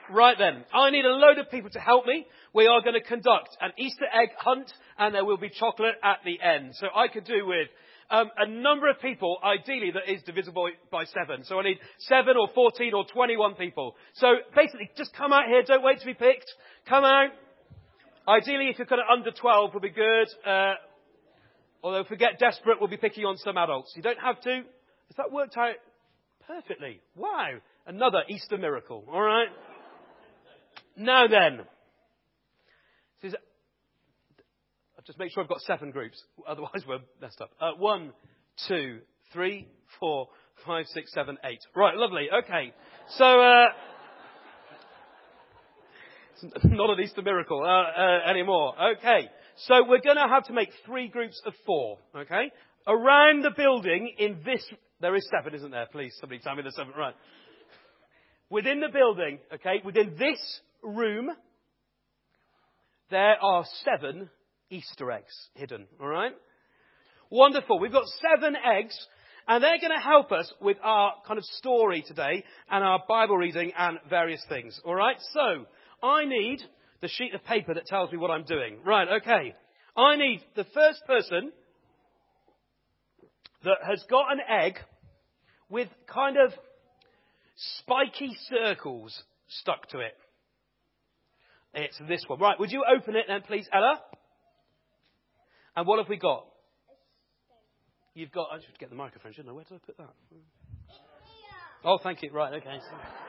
Right then, I need a load of people to help me. We are going to conduct an Easter egg hunt, and there will be chocolate at the end. So I could do with a number of people, ideally that is divisible by 7. So I need 7 or 14 or 21 people. So basically, just come out here. Don't wait to be picked. Come out. Ideally, if you're kind of under 12, will be good. Although if we get desperate, we'll be picking on some adults. You don't have to. Has that worked out perfectly? Wow. Another Easter miracle. All right. Now then. I'll just make sure I've got 7 groups. Otherwise, we're messed up. 1, 2, 3, 4, 5, 6, 7, 8. Right. Lovely. Okay. So, it's not an Easter miracle anymore. Okay. So we're going to have to make 3 groups of 4. Okay. Around the building in this, there is 7, isn't there? Please, somebody tell me there's 7. Right. Within the building, okay, within this room, there are 7 Easter eggs hidden. All right. Wonderful. We've got 7 eggs. And they're going to help us with our kind of story today and our Bible reading and various things. All right. So I need the sheet of paper that tells me what I'm doing. Right, okay. I need the first person that has got an egg with kind of spiky circles stuck to it. It's this one. Right, would you open it then, please, Ella? And what have we got? You've got... I should get the microphone, shouldn't I? Where did I put that? Oh, thank you. Right, okay.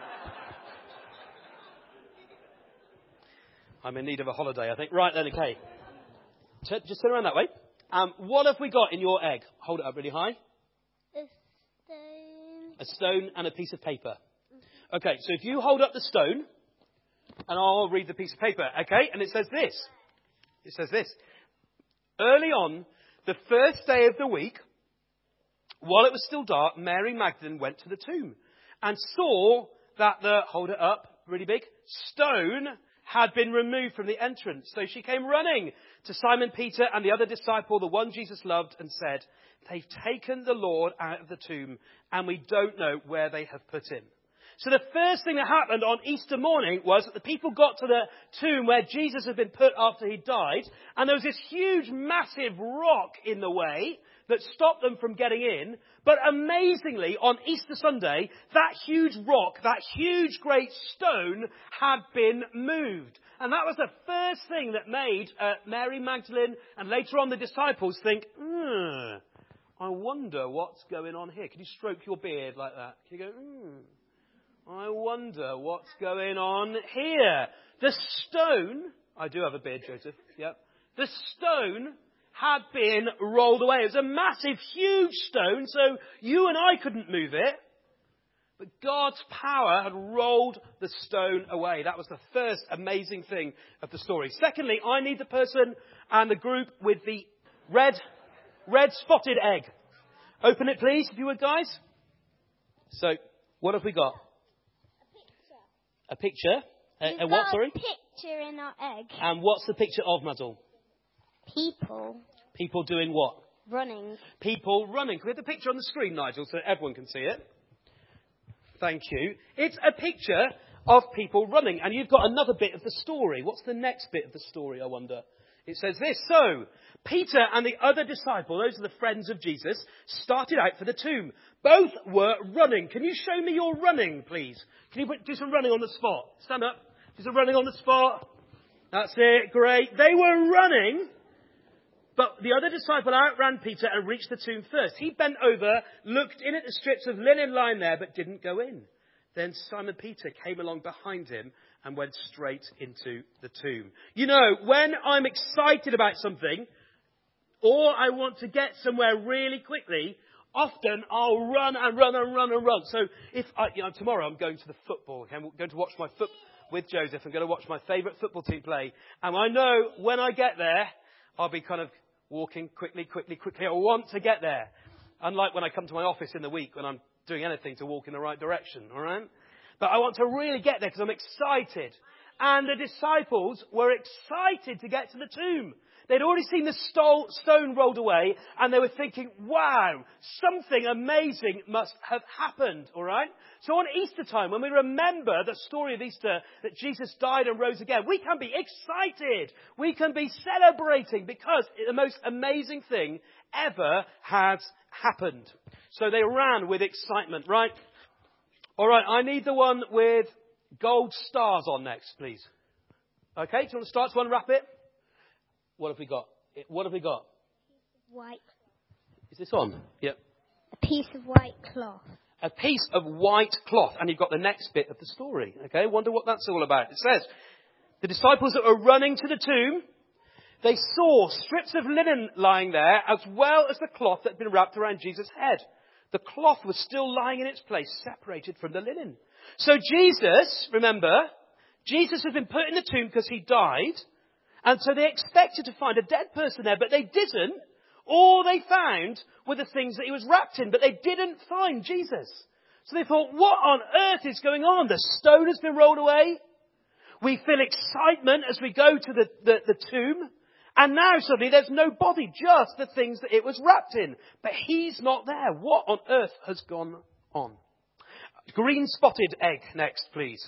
I'm in need of a holiday, I think. Right then, okay. Just turn around that way. What have we got in your egg? Hold it up really high. A stone. A stone and a piece of paper. Okay, so if you hold up the stone, and I'll read the piece of paper, okay? And it says this. It says this. Early on, the first day of the week, while it was still dark, Mary Magdalene went to the tomb and saw that the, hold it up, really big, stone had been removed from the entrance. So she came running to Simon Peter and the other disciple, the one Jesus loved, and said, "They've taken the Lord out of the tomb, and we don't know where they have put him." So the first thing that happened on Easter morning was that the people got to the tomb where Jesus had been put after he died, and there was this huge, massive rock in the way that stopped them from getting in. But amazingly, on Easter Sunday, that huge rock, that huge great stone had been moved. And that was the first thing that made Mary Magdalene and later on the disciples think, I wonder what's going on here. Can you stroke your beard like that? Can you go, I wonder what's going on here. The stone, I do have a beard, Joseph, yep. The stone had been rolled away. It was a massive, huge stone, so you and I couldn't move it. But God's power had rolled the stone away. That was the first amazing thing of the story. Secondly, I need the person and the group with the red spotted egg. Open it, please, if you would, guys. So, what have we got? A picture? A what, sorry? A picture in our egg. And what's the picture of, Mazel? People. People doing what? Running. People running. Can we have the picture on the screen, Nigel, so everyone can see it? Thank you. It's a picture of people running. And you've got another bit of the story. What's the next bit of the story, I wonder? It says this. So, Peter and the other disciple, those are the friends of Jesus, started out for the tomb. Both were running. Can you show me your running, please? Can you do some running on the spot? Stand up. Do some running on the spot. That's it. Great. They were running. But the other disciple outran Peter and reached the tomb first. He bent over, looked in at the strips of linen lying there, but didn't go in. Then Simon Peter came along behind him and went straight into the tomb. You know, when I'm excited about something, or I want to get somewhere really quickly, often I'll run and run and run and run. So if tomorrow I'm going to the football, okay? I'm going to watch my with Joseph. I'm going to watch my favourite football team play. And I know when I get there, I'll be kind of walking quickly. I want to get there. Unlike when I come to my office in the week when I'm doing anything to walk in the right direction, all right? But I want to really get there because I'm excited. And the disciples were excited to get to the tomb They'd already seen the stone rolled away, and they were thinking, wow, something amazing must have happened, all right? So on Easter time, when we remember the story of Easter, that Jesus died and rose again, we can be excited. We can be celebrating because the most amazing thing ever has happened. So they ran with excitement, right? All right, I need the one with gold stars on next, please. Okay, do you want to start to unwrap it? What have we got? What have we got? White. Is this on? Yep. A piece of white cloth. A piece of white cloth. And you've got the next bit of the story. Okay, wonder what that's all about. It says, the disciples that were running to the tomb, they saw strips of linen lying there, as well as the cloth that had been wrapped around Jesus' head. The cloth was still lying in its place, separated from the linen. So Jesus, remember, Jesus had been put in the tomb because he died. And so they expected to find a dead person there, but they didn't. All they found were the things that he was wrapped in, but they didn't find Jesus. So they thought, what on earth is going on? The stone has been rolled away. We feel excitement as we go to the tomb. And now suddenly there's no body, just the things that it was wrapped in. But he's not there. What on earth has gone on? Green spotted egg next, please.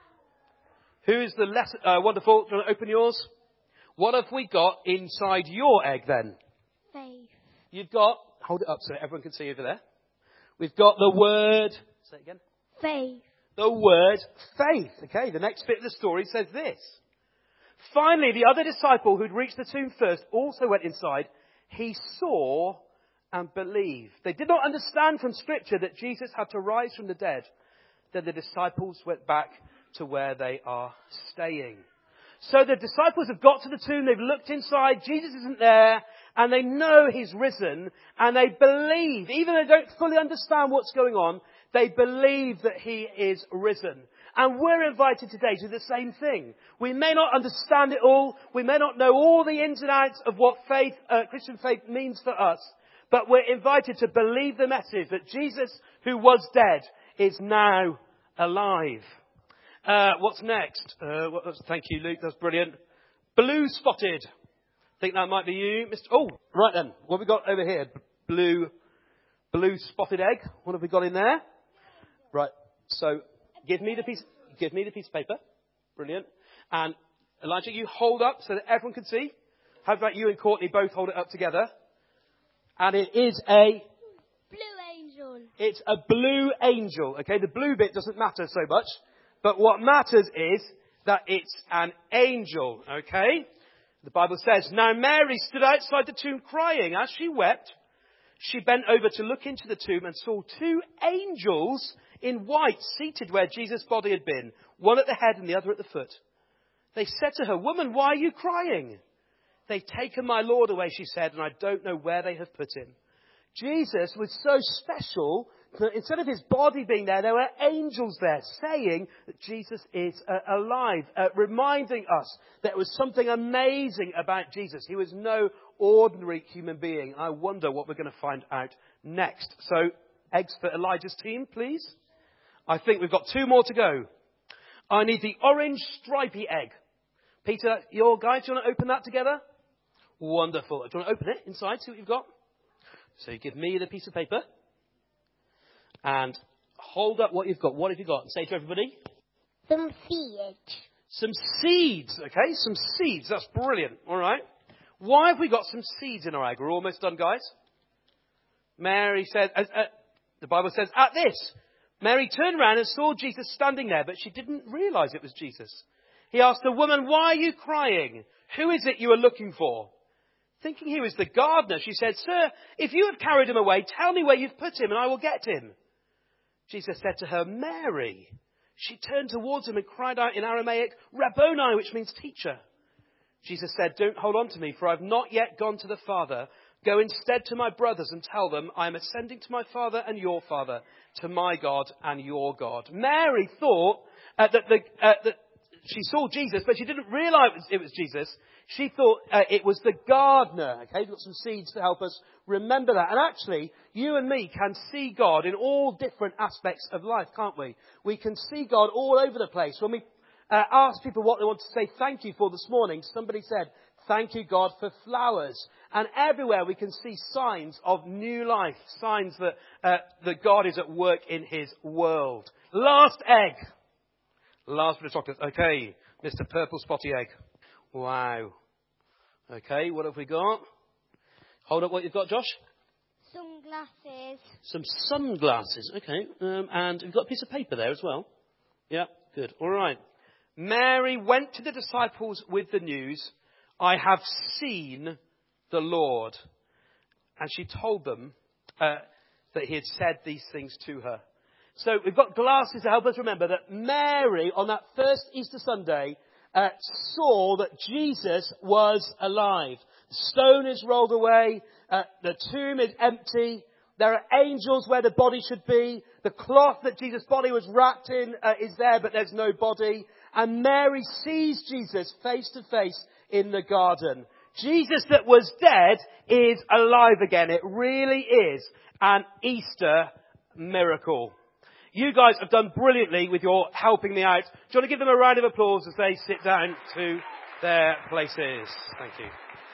Who is the less wonderful? Do you want to open yours? What have we got inside your egg then? Faith. You've got, hold it up so everyone can see over there. We've got the word, say it again. Faith. The word faith. Okay, the next bit of the story says this. Finally, the other disciple who'd reached the tomb first also went inside. He saw and believed. They did not understand from Scripture that Jesus had to rise from the dead. Then the disciples went back to where they are staying. So the disciples have got to the tomb, they've looked inside, Jesus isn't there, and they know he's risen, and they believe, even though they don't fully understand what's going on, they believe that he is risen. And we're invited today to the same thing. We may not understand it all, we may not know all the ins and outs of what faith, Christian faith means for us, but we're invited to believe the message that Jesus, who was dead, is now alive. What's next? Thank you, Luke. That's brilliant. Blue spotted. Think that might be you, Mr. Oh, right then. What have we got over here? Blue spotted egg. What have we got in there? Right. So, give me the piece of paper. Brilliant. And Elijah, you hold up so that everyone can see. How about you and Courtney both hold it up together? And it is a Blue angel. It's a blue angel. Okay, the blue bit doesn't matter so much. But what matters is that it's an angel, okay? The Bible says, now Mary stood outside the tomb crying. As she wept, she bent over to look into the tomb and saw two angels in white seated where Jesus' body had been, one at the head and the other at the foot. They said to her, woman, why are you crying? They've taken my Lord away, she said, and I don't know where they have put him. Jesus was so special that instead of his body being there were angels there saying that Jesus is alive, reminding us that there was something amazing about Jesus. He was no ordinary human being. I wonder what we're going to find out next. So, eggs for Elijah's team, please. I think we've got two more to go. I need the orange stripy egg. Peter, your guy, do you want to open that together? Wonderful. Do you want to open it inside, see what you've got? So you give me the piece of paper and hold up what you've got. What have you got? And say to everybody. Some seeds. Some seeds, okay? Some seeds. That's brilliant. All right. Why have we got some seeds in our egg? We're almost done, guys. Mary said, the Bible says, at this, Mary turned around and saw Jesus standing there, but she didn't realize it was Jesus. He asked the woman, why are you crying? Who is it you are looking for? Thinking he was the gardener, she said, sir, if you have carried him away, tell me where you've put him and I will get him. Jesus said to her, Mary. She turned towards him and cried out in Aramaic, Rabboni, which means teacher. Jesus said, don't hold on to me, for I've not yet gone to the Father. Go instead to my brothers and tell them, I am ascending to my Father and your Father, to my God and your God. Mary thought that she saw Jesus, but she didn't realize it was Jesus. She thought it was the gardener. Okay, we've got some seeds to help us remember that. And actually, you and me can see God in all different aspects of life, can't we? We can see God all over the place. When we asked people what they want to say thank you for this morning, somebody said, Thank you, God, for flowers. And everywhere we can see signs of new life, signs that God is at work in his world. Last egg. Last bit of chocolate. Okay, Mr. Purple Spotty Egg. Wow. Okay, what have we got? Hold up what you've got, Josh. Sunglasses. Some sunglasses. Okay, and you've got a piece of paper there as well. Yeah, good. All right. Mary went to the disciples with the news, I have seen the Lord. And she told them that he had said these things to her. So we've got glasses to help us remember that Mary, on that first Easter Sunday, saw that Jesus was alive. The stone is rolled away. The tomb is empty. There are angels where the body should be. The cloth that Jesus' body was wrapped in is there, but there's no body. And Mary sees Jesus face to face in the garden. Jesus that was dead is alive again. It really is an Easter miracle. You guys have done brilliantly with your helping me out. Do you want to give them a round of applause as they sit down to their places? Thank you.